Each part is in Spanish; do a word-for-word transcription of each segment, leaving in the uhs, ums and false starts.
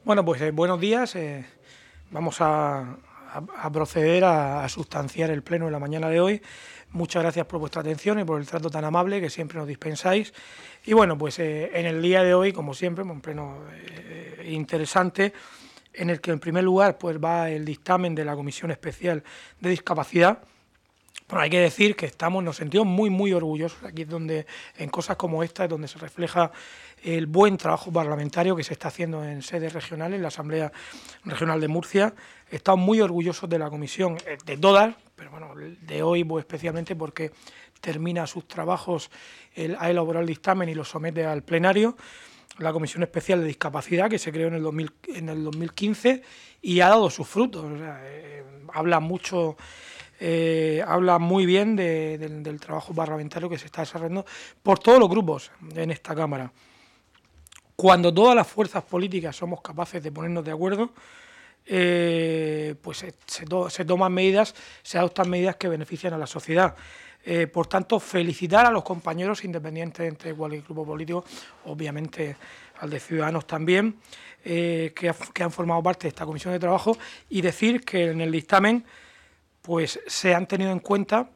Bueno, pues eh, buenos días. Eh, vamos a, a- a proceder a, a sustanciar el pleno de la mañana de hoy. Muchas gracias por vuestra atención y por el trato tan amable que siempre nos dispensáis. Y bueno, pues eh, en el día de hoy, como siempre, un pleno eh, interesante, en el que en primer lugar pues va el dictamen de la Comisión Especial de Discapacidad. Bueno, hay que decir que estamos, nos sentimos muy, muy orgullosos. Aquí es donde, en cosas como esta, es donde se refleja el buen trabajo parlamentario que se está haciendo en sedes regionales, en la Asamblea Regional de Murcia. Estamos muy orgullosos de la comisión, eh, de todas, pero bueno, de hoy pues, especialmente porque termina sus trabajos, el, ha elaborado el dictamen y lo somete al plenario. La Comisión Especial de Discapacidad, que se creó en el, dos mil, en el dos mil quince y ha dado sus frutos. O sea, eh, habla mucho... Eh, habla muy bien de, de, del trabajo parlamentario que se está desarrollando por todos los grupos en esta Cámara. Cuando todas las fuerzas políticas somos capaces de ponernos de acuerdo, eh, pues se, se, to se toman medidas, se adoptan medidas que benefician a la sociedad. Eh, por tanto, felicitar a los compañeros, independientemente de cualquier grupo político, obviamente al de Ciudadanos también, eh, que, ha, que han formado parte de esta comisión de trabajo, y decir que en el dictamen pues se han tenido en cuenta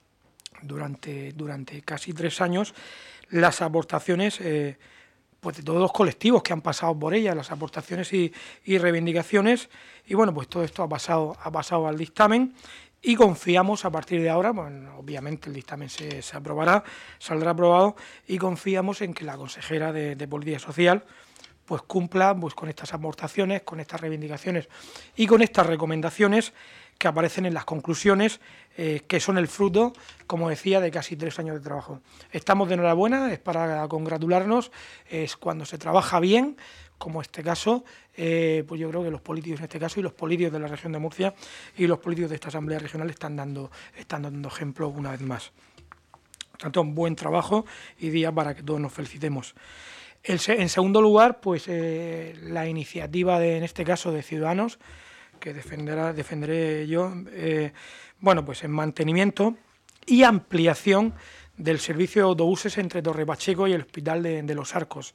durante, durante casi tres años las aportaciones eh, pues de todos los colectivos que han pasado por ella, las aportaciones y, y reivindicaciones, y bueno, pues todo esto ha pasado, ha pasado al dictamen y confiamos a partir de ahora, bueno, obviamente el dictamen se, se aprobará, saldrá aprobado, y confiamos en que la consejera de, de Política Social pues cumpla pues, con estas aportaciones, con estas reivindicaciones y con estas recomendaciones que aparecen en las conclusiones, eh, que son el fruto, como decía, de casi tres años de trabajo. Estamos de enhorabuena, es para congratularnos, es cuando se trabaja bien, como este caso, eh, pues yo creo que los políticos en este caso y los políticos de la región de Murcia y los políticos de esta Asamblea Regional están dando, están dando ejemplo una vez más. Por tanto, un buen trabajo y día para que todos nos felicitemos. El, en segundo lugar, pues eh, la iniciativa, de, en este caso, de Ciudadanos, que defenderá, defenderé yo, eh, bueno, pues en mantenimiento y ampliación del servicio de autobuses entre Torre Pacheco y el Hospital de, de los Arcos.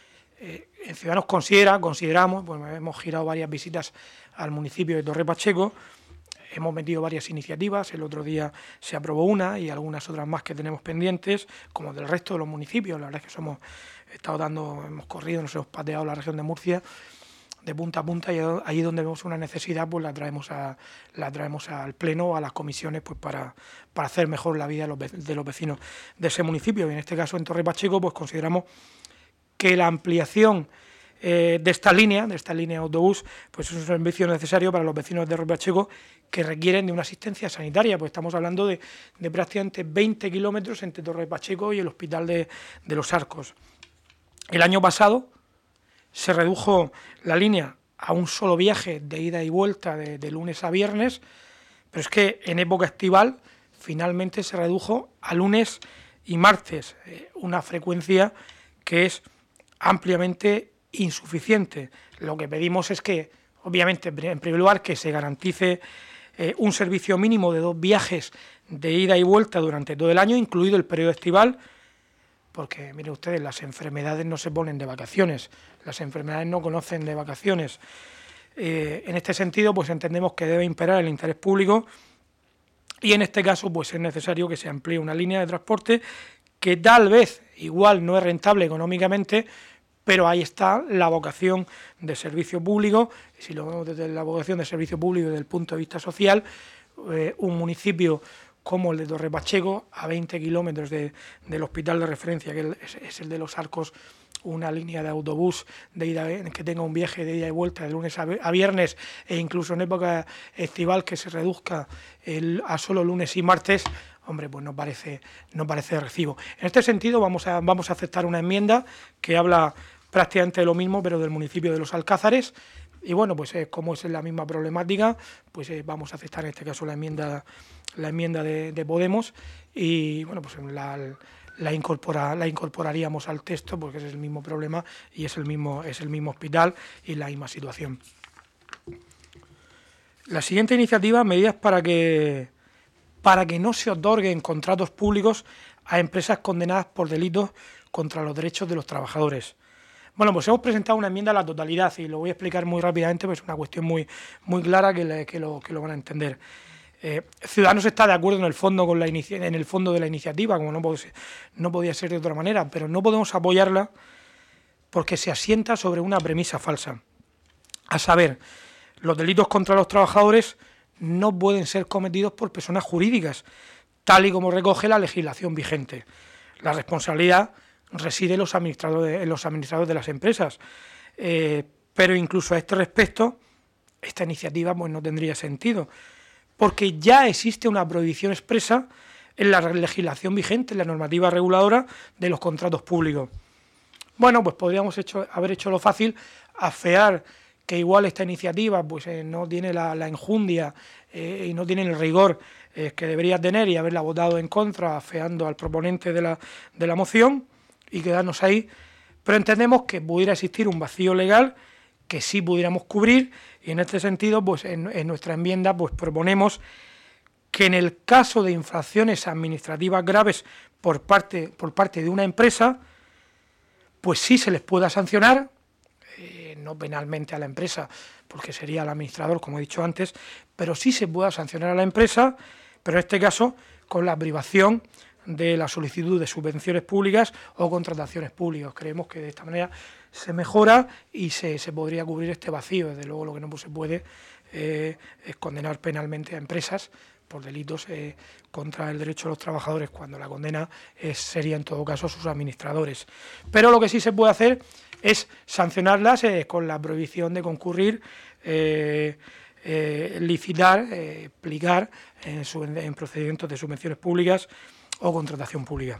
Eh, en Ciudadanos considera, consideramos, pues hemos girado varias visitas al municipio de Torre Pacheco, hemos metido varias iniciativas, el otro día se aprobó una y algunas otras más que tenemos pendientes, como del resto de los municipios. La verdad es que somos, estado dando, hemos corrido, nos hemos pateado la región de Murcia de punta a punta, y ahí donde vemos una necesidad pues la traemos a la traemos al pleno, a las comisiones, pues para, para hacer mejor la vida de los, de los vecinos de ese municipio. Y en este caso en Torre Pacheco pues consideramos que la ampliación eh, de esta línea, de esta línea de autobús, pues es un servicio necesario para los vecinos de Torre Pacheco que requieren de una asistencia sanitaria, pues estamos hablando de, de prácticamente veinte kilómetros entre Torre Pacheco y el Hospital de, de los Arcos. El año pasado se redujo la línea a un solo viaje de ida y vuelta de, de lunes a viernes, pero es que en época estival finalmente se redujo a lunes y martes, eh, una frecuencia que es ampliamente insuficiente. Lo que pedimos es que, obviamente, en primer lugar, que se garantice eh, un servicio mínimo de dos viajes de ida y vuelta durante todo el año, incluido el periodo estival, porque, miren ustedes, las enfermedades no se ponen de vacaciones, las enfermedades no conocen de vacaciones. Eh, en este sentido, pues entendemos que debe imperar el interés público y en este caso, pues es necesario que se amplíe una línea de transporte que tal vez igual no es rentable económicamente, pero ahí está la vocación de servicio público. Si lo vemos desde la vocación de servicio público desde el punto de vista social, eh, un municipio como el de Torre Pacheco, a veinte kilómetros de, del hospital de referencia, que es, es el de los Arcos, una línea de autobús de ida, que tenga un viaje de ida y vuelta de lunes a, a viernes, e incluso en época estival que se reduzca el, a solo lunes y martes, hombre, pues no parece, no parece de recibo. En este sentido vamos a, vamos a aceptar una enmienda que habla prácticamente de lo mismo, pero del municipio de Los Alcázares. Y bueno, pues eh, como es la misma problemática, pues eh, vamos a aceptar en este caso la enmienda la enmienda de, de Podemos y bueno, pues la, la, incorpora, la incorporaríamos al texto porque es el mismo problema y es el mismo, es el mismo hospital y la misma situación. La siguiente iniciativa, medidas para que, para que no se otorguen contratos públicos a empresas condenadas por delitos contra los derechos de los trabajadores. Bueno, pues hemos presentado una enmienda a la totalidad y lo voy a explicar muy rápidamente, pues es una cuestión muy, muy clara que, le, que, lo, que lo van a entender. Eh, Ciudadanos está de acuerdo en el fondo con la en el fondo de la iniciativa, como no, no podía ser de otra manera, pero no podemos apoyarla porque se asienta sobre una premisa falsa. A saber, los delitos contra los trabajadores no pueden ser cometidos por personas jurídicas, tal y como recoge la legislación vigente. La responsabilidad reside en los administradores, en los administradores de las empresas, eh, pero incluso a este respecto, esta iniciativa pues, no tendría sentido, porque ya existe una prohibición expresa en la legislación vigente, en la normativa reguladora de los contratos públicos. Bueno, pues podríamos hecho, haber hecho lo fácil, afear que igual esta iniciativa pues eh, no tiene la, la enjundia eh, y no tiene el rigor eh, que debería tener y haberla votado en contra, afeando al proponente de la, de la moción y quedarnos ahí, pero entendemos que pudiera existir un vacío legal que sí pudiéramos cubrir y en este sentido pues en, en nuestra enmienda pues proponemos que en el caso de infracciones administrativas graves por parte, por parte de una empresa, pues sí se les pueda sancionar, eh, no penalmente a la empresa, porque sería el administrador, como he dicho antes, pero sí se pueda sancionar a la empresa, pero en este caso con la privación de la solicitud de subvenciones públicas o contrataciones públicas. Creemos que de esta manera se mejora y se, se podría cubrir este vacío. Desde luego lo que no se puede eh, es condenar penalmente a empresas por delitos eh, contra el derecho de los trabajadores, cuando la condena es, sería en todo caso sus administradores. Pero lo que sí se puede hacer es sancionarlas eh, con la prohibición de concurrir, eh, eh, licitar, eh, aplicar en, en procedimientos de subvenciones públicas o contratación pública.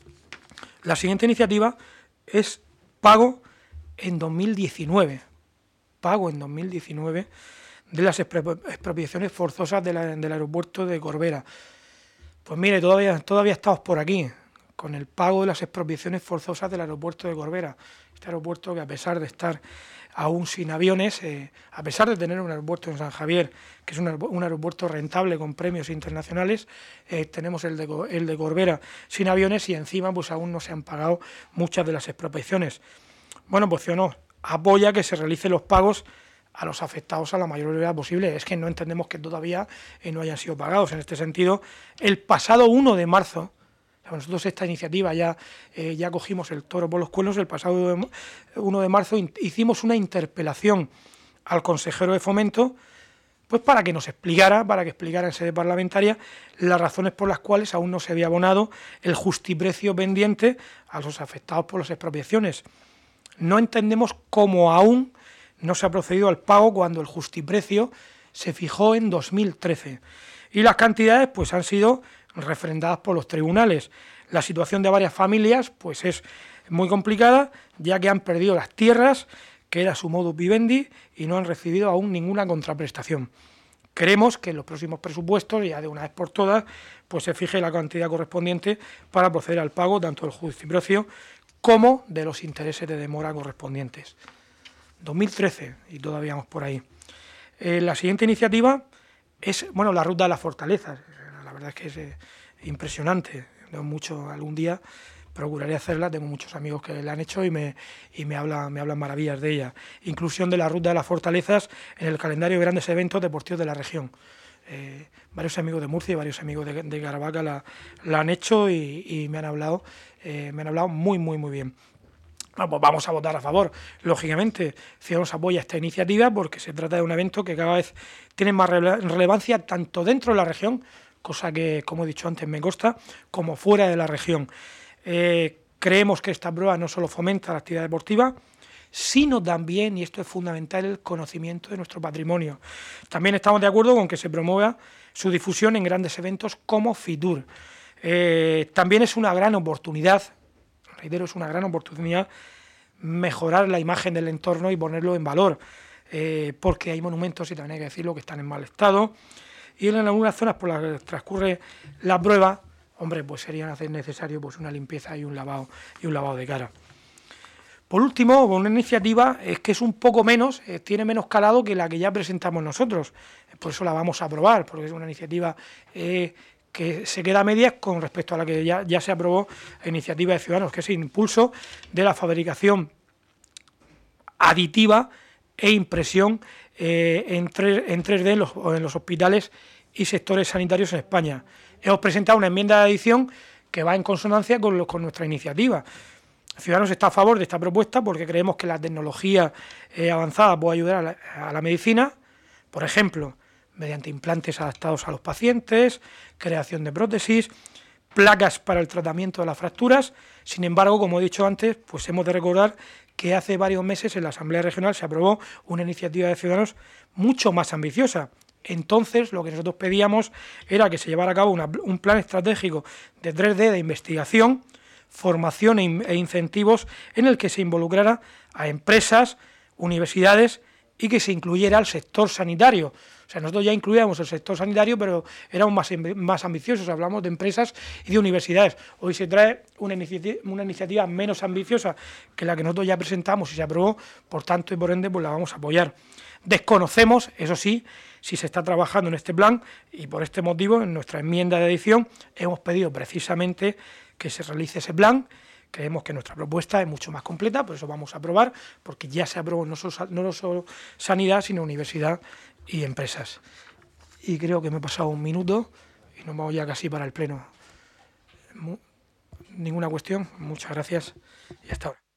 La siguiente iniciativa es pago en dos mil diecinueve, pago en dos mil diecinueve de las expropiaciones forzosas de la, del aeropuerto de Corbera. Pues mire, todavía, todavía estamos por aquí, con el pago de las expropiaciones forzosas del aeropuerto de Corbera. Este aeropuerto que a pesar de estar aún sin aviones, eh, a pesar de tener un aeropuerto en San Javier, que es un, un aeropuerto rentable con premios internacionales, eh, tenemos el de, el de Corbera sin aviones y encima pues aún no se han pagado muchas de las expropiaciones. Bueno, pues o no, apoya que se realicen los pagos a los afectados a la mayor brevedad posible. Es que no entendemos que todavía eh, no hayan sido pagados. En este sentido, el pasado uno de marzo, nosotros esta iniciativa ya, eh, ya cogimos el toro por los cuernos, el pasado uno de marzo hicimos una interpelación al consejero de Fomento, pues para que nos explicara, para que explicara en sede parlamentaria las razones por las cuales aún no se había abonado el justiprecio pendiente a los afectados por las expropiaciones. No entendemos cómo aún no se ha procedido al pago cuando el justiprecio se fijó en dos mil trece y las cantidades pues han sido refrendadas por los tribunales. La situación de varias familias pues es muy complicada, ya que han perdido las tierras, que era su modus vivendi, y no han recibido aún ninguna contraprestación. Queremos que en los próximos presupuestos, ya de una vez por todas, pues se fije la cantidad correspondiente para proceder al pago tanto del justiprecio como de los intereses de demora correspondientes. dos mil trece, y todavía vamos por ahí. Eh, la siguiente iniciativa es, bueno, la ruta de las fortalezas. La verdad es que es eh, impresionante. Tengo mucho, algún día procuraré hacerla, tengo muchos amigos que la han hecho y me, y me, hablan, me hablan maravillas de ella. Inclusión de la ruta de las fortalezas en el calendario de grandes eventos deportivos de la región. Eh, varios amigos de Murcia y varios amigos de, de Caravaca la, la han hecho y, y me han hablado, eh, me han hablado muy, muy, muy bien. Bueno, pues vamos a votar a favor. Lógicamente, Ciudadanos apoya esta iniciativa porque se trata de un evento que cada vez tiene más rele relevancia tanto dentro de la región, cosa que, como he dicho antes, me consta, como fuera de la región. Eh, creemos que esta prueba no solo fomenta la actividad deportiva, sino también, y esto es fundamental, el conocimiento de nuestro patrimonio. También estamos de acuerdo con que se promueva su difusión en grandes eventos como FITUR. Eh, también es una gran oportunidad, reitero, es una gran oportunidad mejorar la imagen del entorno y ponerlo en valor, eh, porque hay monumentos, y también hay que decirlo, que están en mal estado, y en algunas zonas por las que transcurre la prueba, hombre, pues sería necesario pues una limpieza y un lavado y un lavado de cara. Por último, una iniciativa es que es un poco menos, eh, tiene menos calado que la que ya presentamos nosotros, por eso la vamos a aprobar, porque es una iniciativa eh, que se queda a medias con respecto a la que ya, ya se aprobó a iniciativa de Ciudadanos, que es el impulso de la fabricación aditiva e impresión eh, en, tres, en tres D en los, en los hospitales y sectores sanitarios en España. Hemos presentado una enmienda de adición que va en consonancia con, lo, con nuestra iniciativa. Ciudadanos está a favor de esta propuesta porque creemos que la tecnología eh, avanzada puede ayudar a la, a la medicina, por ejemplo, mediante implantes adaptados a los pacientes, creación de prótesis, placas para el tratamiento de las fracturas. Sin embargo, como he dicho antes, pues hemos de recordar que hace varios meses en la Asamblea Regional se aprobó una iniciativa de Ciudadanos mucho más ambiciosa. Entonces, lo que nosotros pedíamos era que se llevara a cabo una, un plan estratégico de tres D de investigación, formación e, e incentivos en el que se involucrara a empresas, universidades y que se incluyera al sector sanitario. O sea, nosotros ya incluíamos el sector sanitario, pero éramos más, más ambiciosos, hablamos de empresas y de universidades. Hoy se trae una iniciativa, una iniciativa menos ambiciosa que la que nosotros ya presentamos y se aprobó, por tanto y por ende pues la vamos a apoyar. Desconocemos, eso sí, si se está trabajando en este plan y por este motivo en nuestra enmienda de adición hemos pedido precisamente que se realice ese plan. Creemos que nuestra propuesta es mucho más completa, por eso vamos a aprobar, porque ya se aprobó no solo, no solo sanidad, sino universidad y empresas. Y creo que me he pasado un minuto y nos vamos ya casi para el pleno. Ninguna cuestión, muchas gracias y hasta ahora.